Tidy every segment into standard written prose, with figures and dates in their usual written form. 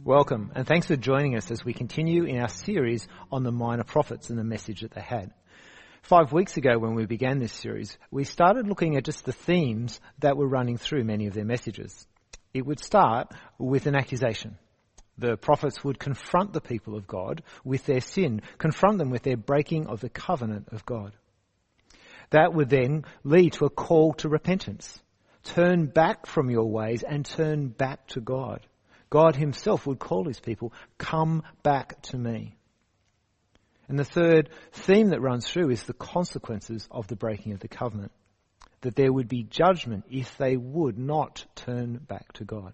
Welcome, and thanks for joining us as we continue in our series on the minor prophets and the message that they had. 5 weeks ago when we began this series, we started looking at just the themes that were running through many of their messages. It would start with an accusation. The prophets would confront the people of God with their sin, confront them with their breaking of the covenant of God. That would then lead to a call to repentance. Turn back from your ways and turn back to God. God himself would call his people, come back to me. And the third theme that runs through is the consequences of the breaking of the covenant. That there would be judgment if they would not turn back to God.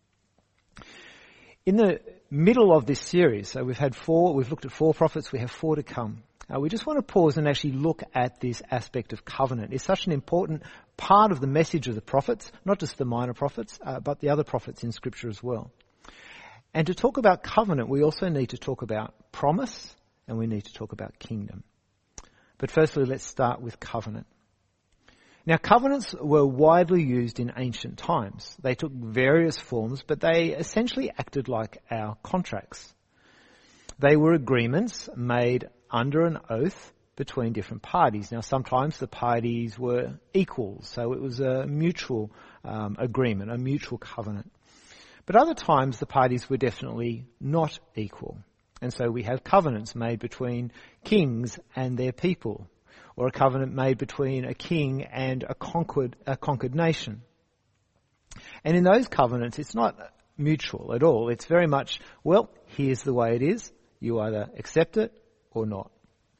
In the middle of this series, so we've looked at 4 prophets, we have 4 to come. We just want to pause and actually look at this aspect of covenant. It's such an important part of the message of the prophets, not just the minor prophets, but the other prophets in Scripture as well. And to talk about covenant, we also need to talk about promise and we need to talk about kingdom. But firstly, let's start with covenant. Now, covenants were widely used in ancient times. They took various forms, but they essentially acted like our contracts. They were agreements made under an oath between different parties. Now, sometimes the parties were equals, so it was a mutual agreement, a mutual covenant. But other times the parties were definitely not equal. And so we have covenants made between kings and their people, or a covenant made between a king and a conquered nation. And in those covenants, it's not mutual at all. It's very much, well, here's the way it is. You either accept it or not.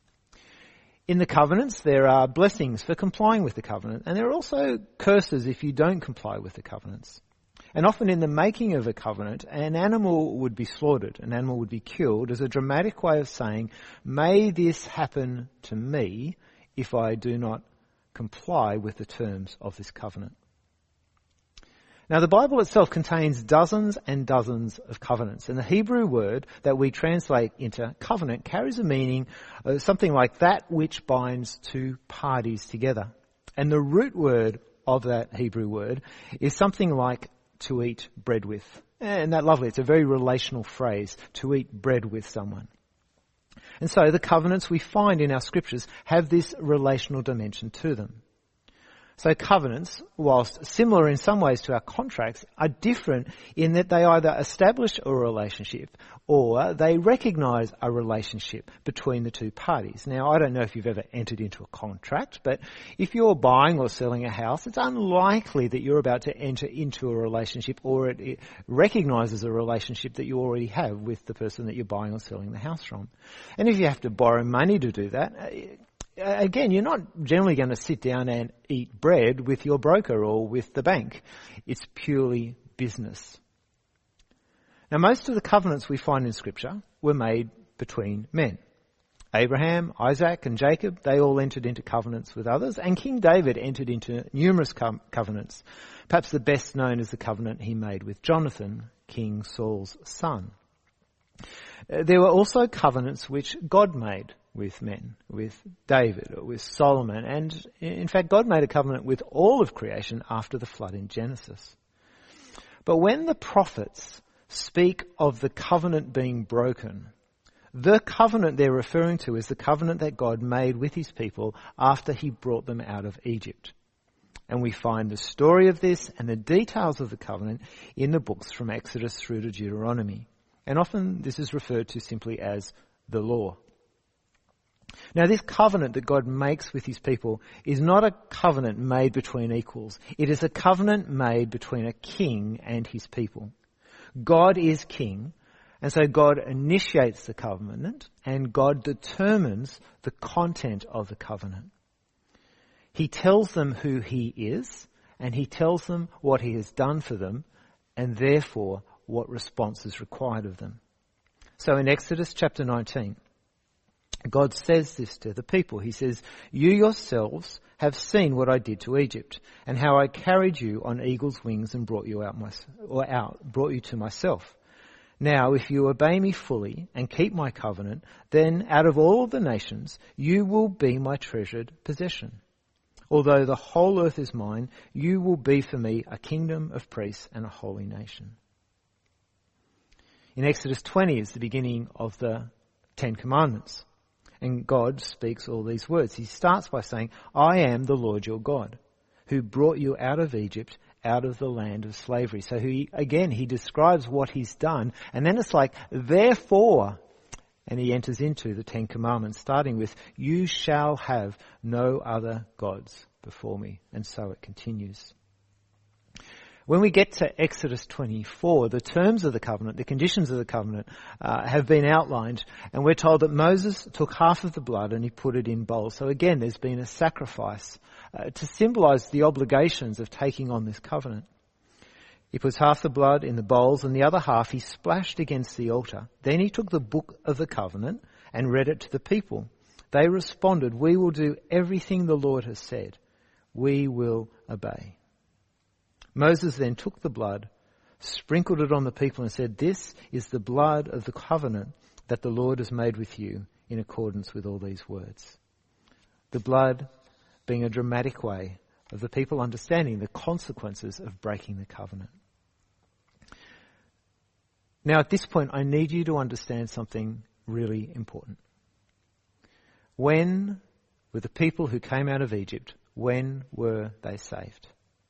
In the covenants, there are blessings for complying with the covenant, and there are also curses if you don't comply with the covenants. And often in the making of a covenant, an animal would be slaughtered, an animal would be killed as a dramatic way of saying, may this happen to me if I do not comply with the terms of this covenant. Now, the Bible itself contains dozens and dozens of covenants, and the Hebrew word that we translate into covenant carries a meaning of something like that which binds 2 parties together. And the root word of that Hebrew word is something like to eat bread with. And that lovely, it's a very relational phrase, to eat bread with someone. And so the covenants we find in our scriptures have this relational dimension to them. So covenants, whilst similar in some ways to our contracts, are different in that they either establish a relationship or they recognise a relationship between the 2 parties. Now, I don't know if you've ever entered into a contract, but if you're buying or selling a house, it's unlikely that you're about to enter into a relationship or it recognises a relationship that you already have with the person that you're buying or selling the house from. And if you have to borrow money to do that, again, you're not generally going to sit down and eat bread with your broker or with the bank. It's purely business. Now, most of the covenants we find in Scripture were made between men. Abraham, Isaac and Jacob, they all entered into covenants with others, and King David entered into numerous covenants. Perhaps the best known is the covenant he made with Jonathan, King Saul's son. There were also covenants which God made with men, with David or with Solomon. And in fact, God made a covenant with all of creation after the flood in Genesis. But when the prophets speak of the covenant being broken, the covenant they're referring to is the covenant that God made with his people after he brought them out of Egypt. And we find the story of this and the details of the covenant in the books from Exodus through to Deuteronomy. And often this is referred to simply as the law. Now, this covenant that God makes with his people is not a covenant made between equals. It is a covenant made between a king and his people. God is king, and so God initiates the covenant, and God determines the content of the covenant. He tells them who he is, and he tells them what he has done for them, and therefore what response is required of them. So in Exodus chapter 19, God says this to the people. He says, you yourselves have seen what I did to Egypt and how I carried you on eagle's wings and brought you to myself. Now, if you obey me fully and keep my covenant, then out of all the nations, you will be my treasured possession. Although the whole earth is mine, you will be for me a kingdom of priests and a holy nation. In Exodus 20 is the beginning of the Ten Commandments. And God speaks all these words. He starts by saying, I am the Lord your God, who brought you out of Egypt, out of the land of slavery. So he describes what he's done. And then it's like, therefore, and he enters into the Ten Commandments, starting with, you shall have no other gods before me. And so it continues. When we get to Exodus 24, the terms of the covenant, the conditions of the covenant have been outlined, and we're told that Moses took half of the blood and he put it in bowls. So again, there's been a sacrifice to symbolise the obligations of taking on this covenant. He puts half the blood in the bowls and the other half he splashed against the altar. Then he took the book of the covenant and read it to the people. They responded, we will do everything the Lord has said. We will obey. Moses then took the blood, sprinkled it on the people and said, this is the blood of the covenant that the Lord has made with you in accordance with all these words. The blood being a dramatic way of the people understanding the consequences of breaking the covenant. Now at this point, I need you to understand something really important. When were the people who came out of Egypt, when were they saved?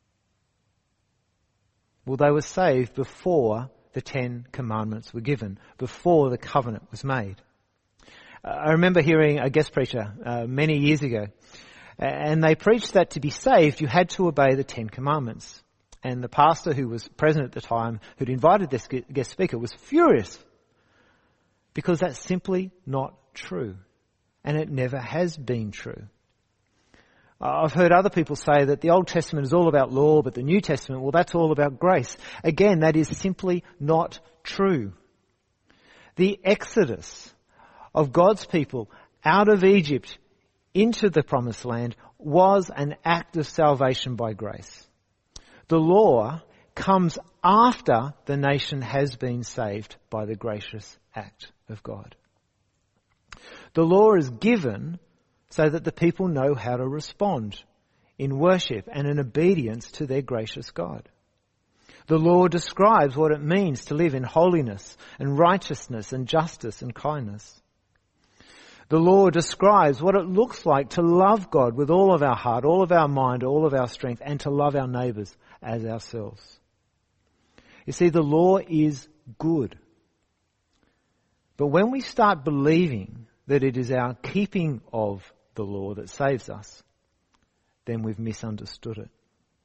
Well, they were saved before the Ten Commandments were given, before the covenant was made. I remember hearing a guest preacher many years ago, and they preached that to be saved, you had to obey the Ten Commandments. And the pastor who was present at the time, who'd invited this guest speaker, was furious because that's simply not true. And it never has been true. I've heard other people say that the Old Testament is all about law, but the New Testament, well, that's all about grace. Again, that is simply not true. The exodus of God's people out of Egypt into the Promised Land was an act of salvation by grace. The law comes after the nation has been saved by the gracious act of God. The law is given so that the people know how to respond in worship and in obedience to their gracious God. The law describes what it means to live in holiness and righteousness and justice and kindness. The law describes what it looks like to love God with all of our heart, all of our mind, all of our strength, and to love our neighbours as ourselves. You see, the law is good. But when we start believing that it is our keeping of the law that saves us, then we've misunderstood it.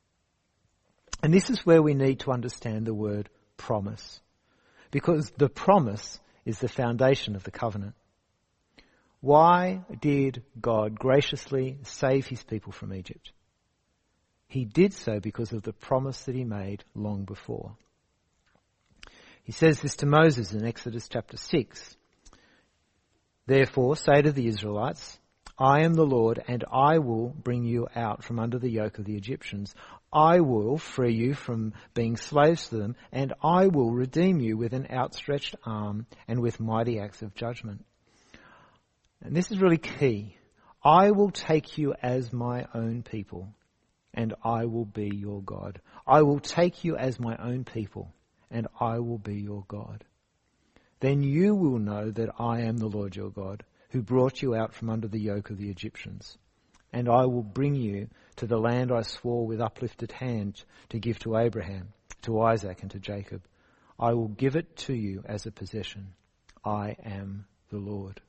And this is where we need to understand the word promise, because the promise is the foundation of the covenant. Why did God graciously save his people from Egypt? He did so because of the promise that he made long before. He says this to Moses in Exodus chapter 6. Therefore, say to the Israelites, I am the Lord, and I will bring you out from under the yoke of the Egyptians. I will free you from being slaves to them, and I will redeem you with an outstretched arm and with mighty acts of judgment. And this is really key. I will take you as my own people, and I will be your God. I will take you as my own people, and I will be your God. Then you will know that I am the Lord your God, who brought you out from under the yoke of the Egyptians. And I will bring you to the land I swore with uplifted hand to give to Abraham, to Isaac, and to Jacob. I will give it to you as a possession. I am the Lord.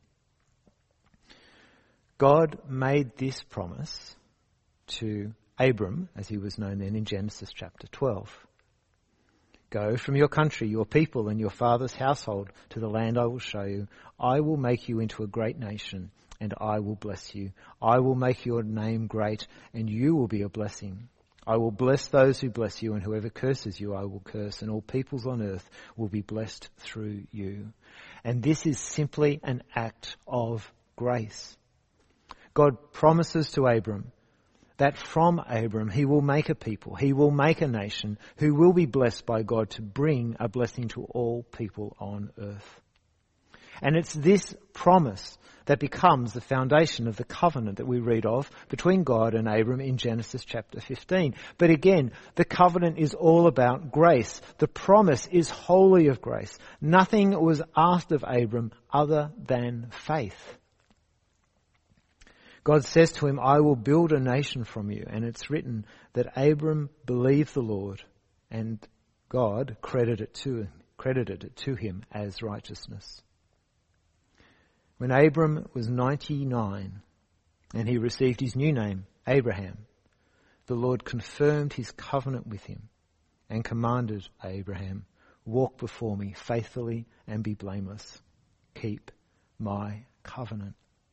God made this promise to Abram, as he was known then in Genesis chapter 12. Go from your country, your people, and your father's household to the land I will show you. I will make you into a great nation, and I will bless you. I will make your name great, and you will be a blessing. I will bless those who bless you, and whoever curses you I will curse, and all peoples on earth will be blessed through you. And this is simply an act of grace. God promises to Abram that from Abram he will make a people, he will make a nation who will be blessed by God to bring a blessing to all people on earth. And it's this promise that becomes the foundation of the covenant that we read of between God and Abram in Genesis chapter 15. But again, the covenant is all about grace. The promise is wholly of grace. Nothing was asked of Abram other than faith. God says to him, I will build a nation from you. And it's written that Abram believed the Lord, and God credited it to him as righteousness. When Abram was 99 and he received his new name, Abraham, the Lord confirmed his covenant with him and commanded Abraham, walk before me faithfully and be blameless. Keep my covenant.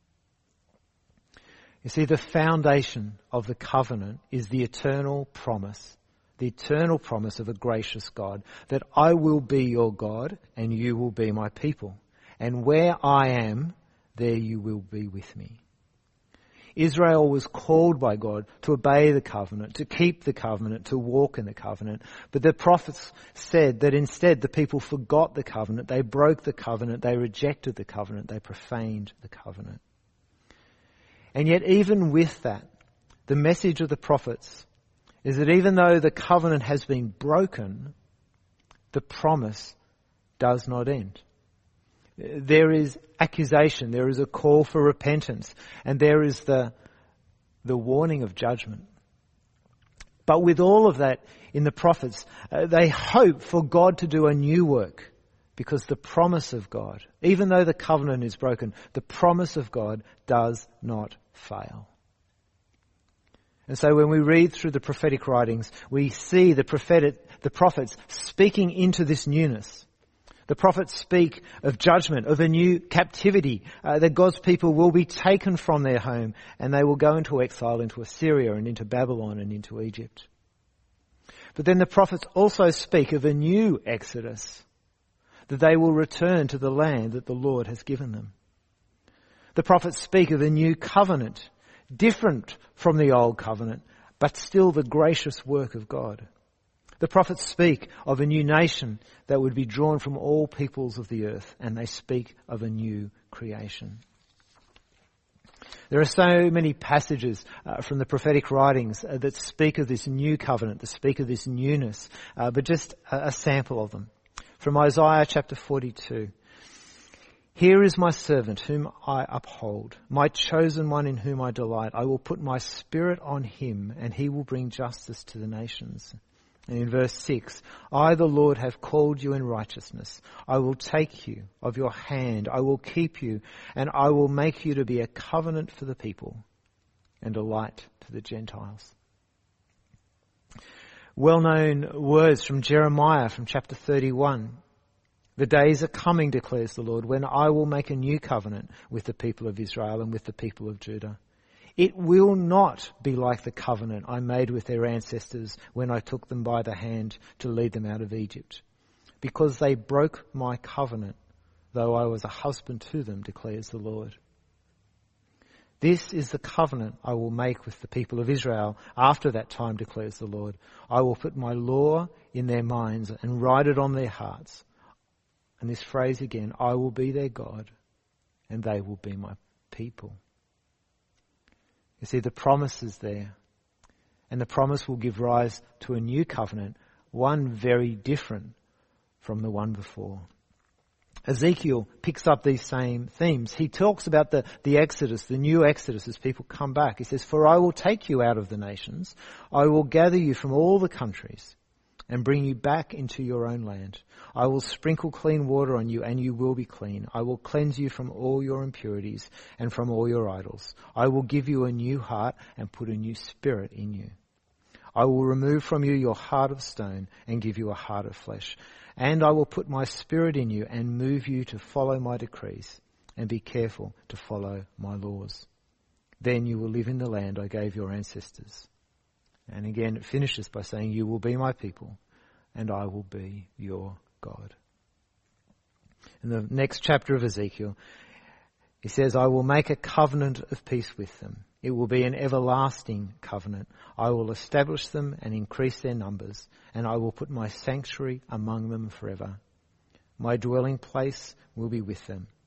You see, the foundation of the covenant is the eternal promise of a gracious God, that I will be your God and you will be my people. And where I am, there you will be with me. Israel was called by God to obey the covenant, to keep the covenant, to walk in the covenant. But the prophets said that instead the people forgot the covenant, they broke the covenant, they rejected the covenant, they profaned the covenant. And yet even with that, the message of the prophets is that even though the covenant has been broken, the promise does not end. There is accusation, there is a call for repentance, and there is the warning of judgment. But with all of that in the prophets, they hope for God to do a new work, because the promise of God, even though the covenant is broken, the promise of God does not fail. And so when we read through the prophetic writings, we see the prophets speaking into this newness. The prophets speak of judgment, of a new captivity, that God's people will be taken from their home and they will go into exile into Assyria and into Babylon and into Egypt. But then the prophets also speak of a new exodus, that they will return to the land that the Lord has given them. The prophets speak of a new covenant, different from the old covenant, but still the gracious work of God. The prophets speak of a new nation that would be drawn from all peoples of the earth, and they speak of a new creation. There are so many passages from the prophetic writings that speak of this new covenant, that speak of this newness, but just a sample of them. From Isaiah chapter 42. Here is my servant whom I uphold, my chosen one in whom I delight. I will put my spirit on him and he will bring justice to the nations. And in verse 6, I the Lord have called you in righteousness. I will take you of your hand. I will keep you and I will make you to be a covenant for the people and a light to the Gentiles. Well-known words from Jeremiah from chapter 31. The days are coming, declares the Lord, when I will make a new covenant with the people of Israel and with the people of Judah. It will not be like the covenant I made with their ancestors when I took them by the hand to lead them out of Egypt, because they broke my covenant, though I was a husband to them, declares the Lord. This is the covenant I will make with the people of Israel after that time, declares the Lord. I will put my law in their minds and write it on their hearts. And this phrase again, I will be their God and they will be my people. You see, the promise is there. And the promise will give rise to a new covenant, one very different from the one before. Ezekiel picks up these same themes. He talks about the Exodus, the new Exodus as people come back. He says, for I will take you out of the nations. I will gather you from all the countries and bring you back into your own land. I will sprinkle clean water on you and you will be clean. I will cleanse you from all your impurities and from all your idols. I will give you a new heart and put a new spirit in you. I will remove from you your heart of stone and give you a heart of flesh. And I will put my spirit in you and move you to follow my decrees and be careful to follow my laws. Then you will live in the land I gave your ancestors. And again, it finishes by saying, you will be my people and I will be your God. In the next chapter of Ezekiel, he says, I will make a covenant of peace with them. It will be an everlasting covenant. I will establish them and increase their numbers, and I will put my sanctuary among them forever. My dwelling place will be with them,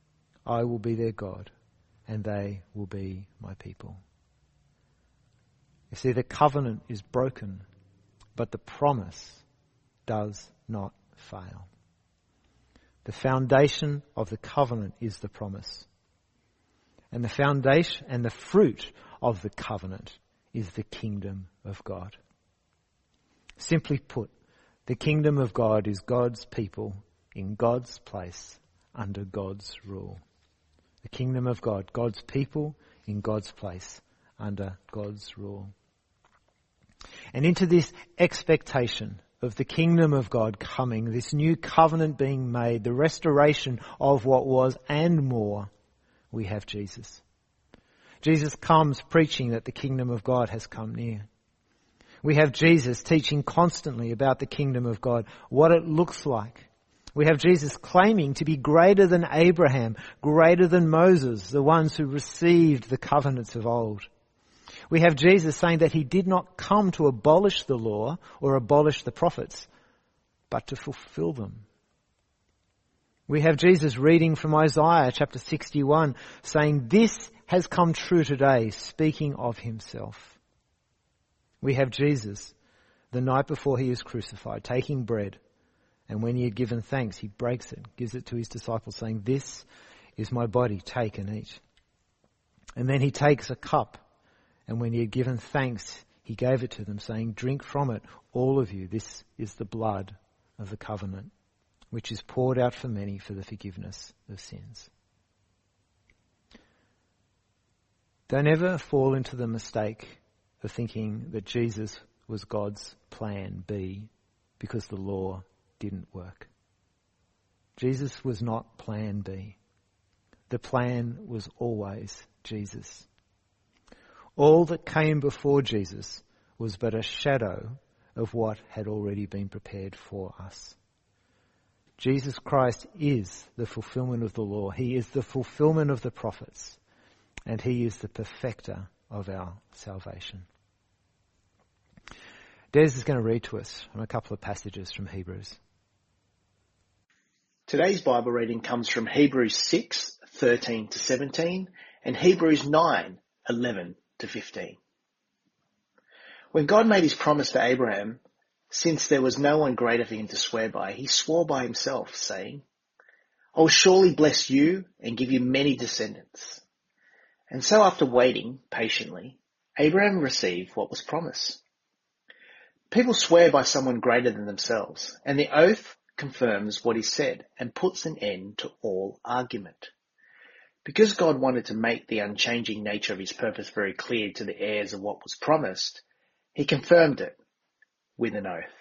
I will be their God, and they will be my people. You see, the covenant is broken, but the promise does not fail. The foundation of the covenant is the promise. And the foundation and the fruit of the covenant is the kingdom of God. Simply put, the kingdom of God is God's people in God's place under God's rule. The kingdom of God, God's people in God's place under God's rule. And into this expectation of the kingdom of God coming, this new covenant being made, the restoration of what was and more, we have Jesus. Jesus comes preaching that the kingdom of God has come near. We have Jesus teaching constantly about the kingdom of God, what it looks like. We have Jesus claiming to be greater than Abraham, greater than Moses, the ones who received the covenants of old. We have Jesus saying that he did not come to abolish the law or abolish the prophets, but to fulfill them. We have Jesus reading from Isaiah chapter 61 saying, "This has come true today," speaking of himself. We have Jesus, the night before he is crucified, taking bread, and when he had given thanks, he breaks it, gives it to his disciples, saying, "This is my body, take and eat." And then he takes a cup, and when he had given thanks, he gave it to them, saying, "Drink from it, all of you. This is the blood of the covenant, which is poured out for many for the forgiveness of sins." Don't ever fall into the mistake of thinking that Jesus was God's plan B because the law didn't work. Jesus was not plan B. The plan was always Jesus. All that came before Jesus was but a shadow of what had already been prepared for us. Jesus Christ is the fulfillment of the law. He is the fulfillment of the prophets. And he is the perfecter of our salvation. Des is going to read to us from a couple of passages from Hebrews. Today's Bible reading comes from Hebrews 6:13 to 17 and Hebrews 9:11 to 15. When God made his promise to Abraham, since there was no one greater for him to swear by, he swore by himself, saying, "I will surely bless you and give you many descendants." And so after waiting patiently, Abraham received what was promised. People swear by someone greater than themselves, and the oath confirms what is said and puts an end to all argument. Because God wanted to make the unchanging nature of his purpose very clear to the heirs of what was promised, he confirmed it with an oath.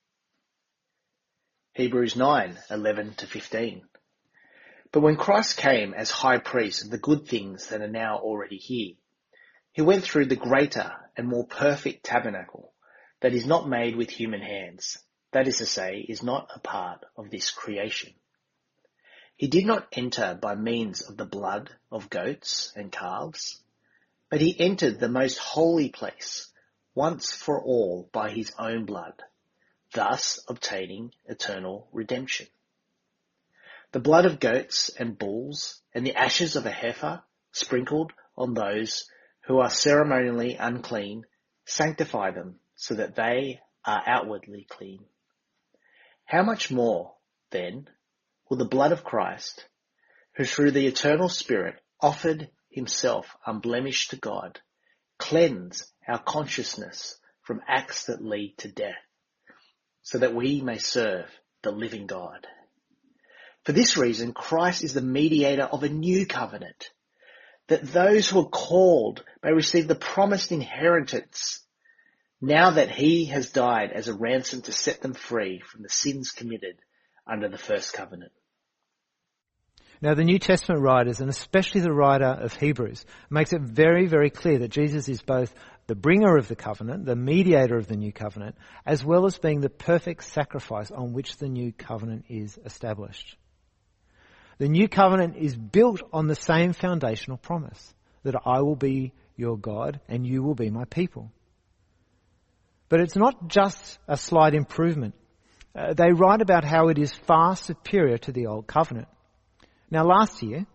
Hebrews 9:11 to 15. But when Christ came as high priest of the good things that are now already here, he went through the greater and more perfect tabernacle that is not made with human hands, that is to say, is not a part of this creation. He did not enter by means of the blood of goats and calves, but he entered the most holy place once for all by his own blood, thus obtaining eternal redemption. The blood of goats and bulls and the ashes of a heifer sprinkled on those who are ceremonially unclean sanctify them so that they are outwardly clean. How much more, then, will the blood of Christ, who through the eternal Spirit offered himself unblemished to God, cleanse our consciousness from acts that lead to death, so that we may serve the living God? For this reason, Christ is the mediator of a new covenant, that those who are called may receive the promised inheritance, now that he has died as a ransom to set them free from the sins committed under the first covenant. Now, the New Testament writers, and especially the writer of Hebrews, makes it very, very clear that Jesus is both the bringer of the covenant, the mediator of the new covenant, as well as being the perfect sacrifice on which the new covenant is established. The new covenant is built on the same foundational promise, that I will be your God and you will be my people. But it's not just a slight improvement. They write about how it is far superior to the old covenant. Now last year,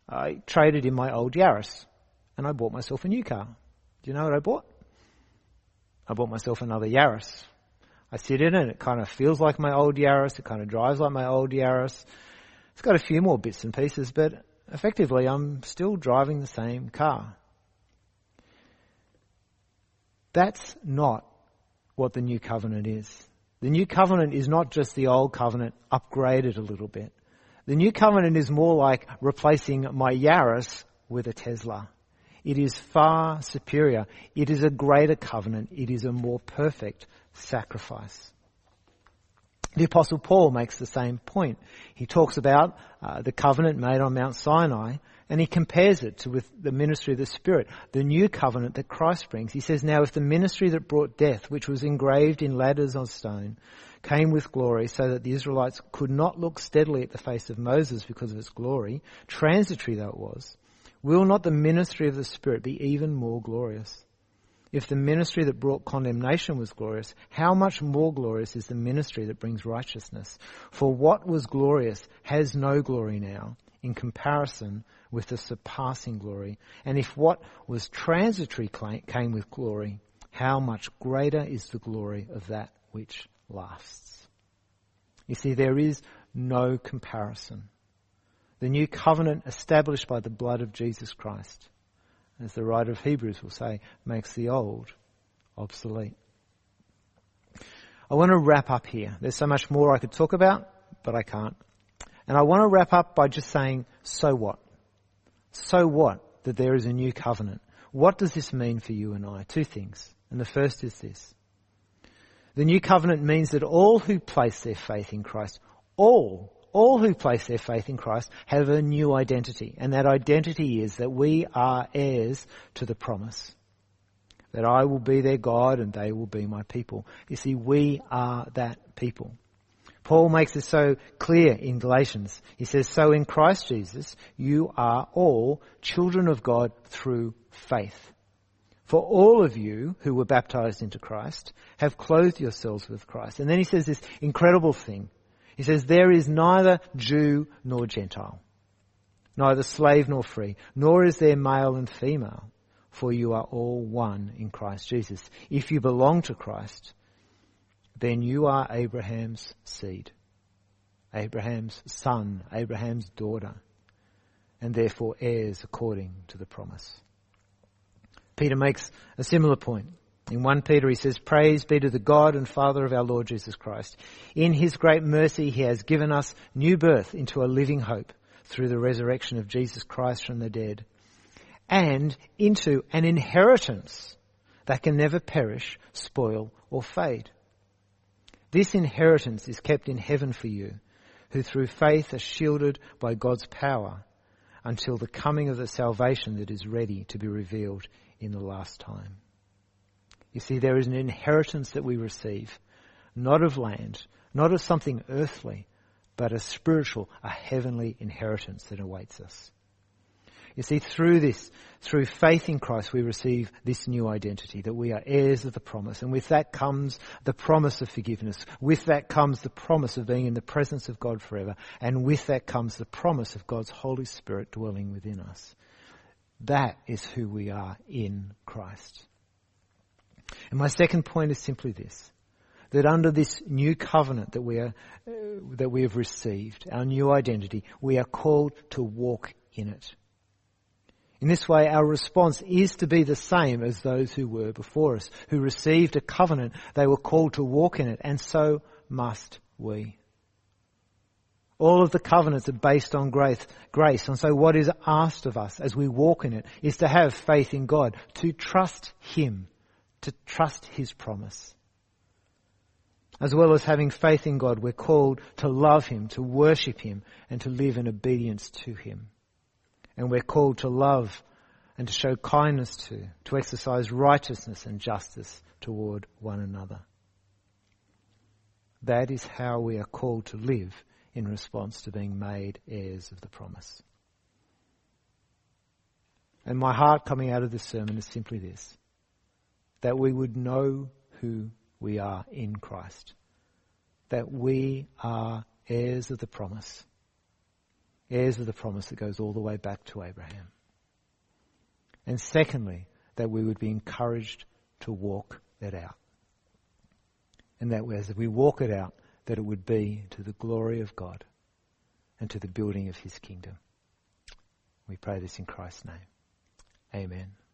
I traded in my old Yaris and I bought myself a new car. Do you know what I bought? I bought myself another Yaris. I sit in it and it kind of feels like my old Yaris. It kind of drives like my old Yaris. It's got a few more bits and pieces, but effectively I'm still driving the same car. That's not what the new covenant is. The new covenant is not just the old covenant upgraded a little bit. The new covenant is more like replacing my Yaris with a Tesla. It is far superior. It is a greater covenant. It is a more perfect sacrifice. The Apostle Paul makes the same point. He talks about the covenant made on Mount Sinai, and he compares it with the ministry of the Spirit, the new covenant that Christ brings. He says, now if the ministry that brought death, which was engraved in ladders on stone, came with glory so that the Israelites could not look steadily at the face of Moses because of its glory, transitory though it was, will not the ministry of the Spirit be even more glorious? If the ministry that brought condemnation was glorious, how much more glorious is the ministry that brings righteousness? For what was glorious has no glory now in comparison with the surpassing glory. And if what was transitory came with glory, how much greater is the glory of that which lasts? You see, there is no comparison. The new covenant established by the blood of Jesus Christ, as the writer of Hebrews will say, makes the old obsolete. I want to wrap up here. There's so much more I could talk about, but I can't. And I want to wrap up by just saying, so what? So what that there is a new covenant? What does this mean for you and I? Two things. And the first is this. The new covenant means that all who place their faith in Christ, all who place their faith in Christ have a new identity. And that identity is that we are heirs to the promise. That I will be their God and they will be my people. You see, we are that people. Paul makes it so clear in Galatians. He says, so in Christ Jesus, you are all children of God through faith. For all of you who were baptized into Christ have clothed yourselves with Christ. And then he says this incredible thing. He says, there is neither Jew nor Gentile, neither slave nor free, nor is there male and female, for you are all one in Christ Jesus. If you belong to Christ, then you are Abraham's seed, Abraham's son, Abraham's daughter, and therefore heirs according to the promise. Peter makes a similar point. In 1 Peter he says, praise be to the God and Father of our Lord Jesus Christ. In his great mercy he has given us new birth into a living hope through the resurrection of Jesus Christ from the dead, and into an inheritance that can never perish, spoil or fade. This inheritance is kept in heaven for you, who through faith are shielded by God's power until the coming of the salvation that is ready to be revealed in the last time. You see, there is an inheritance that we receive, not of land, not of something earthly, but a spiritual, a heavenly inheritance that awaits us. You see, through faith in Christ, we receive this new identity, that we are heirs of the promise. And with that comes the promise of forgiveness. With that comes the promise of being in the presence of God forever. And with that comes the promise of God's Holy Spirit dwelling within us. That is who we are in Christ. And my second point is simply this, that under this new covenant that we have received, our new identity, we are called to walk in it. In this way, our response is to be the same as those who were before us, who received a covenant. They were called to walk in it, and so must we. All of the covenants are based on grace. And so what is asked of us as we walk in it is to have faith in God, to trust him, to trust his promise. As well as having faith in God, we're called to love him, to worship him, and to live in obedience to him. And we're called to love and to show kindness to exercise righteousness and justice toward one another. That is how we are called to live in response to being made heirs of the promise. And my heart coming out of this sermon is simply this, that we would know who we are in Christ, that we are heirs of the promise, heirs of the promise that goes all the way back to Abraham. And secondly, that we would be encouraged to walk that out. And that as we walk it out, that it would be to the glory of God and to the building of his kingdom. We pray this in Christ's name. Amen.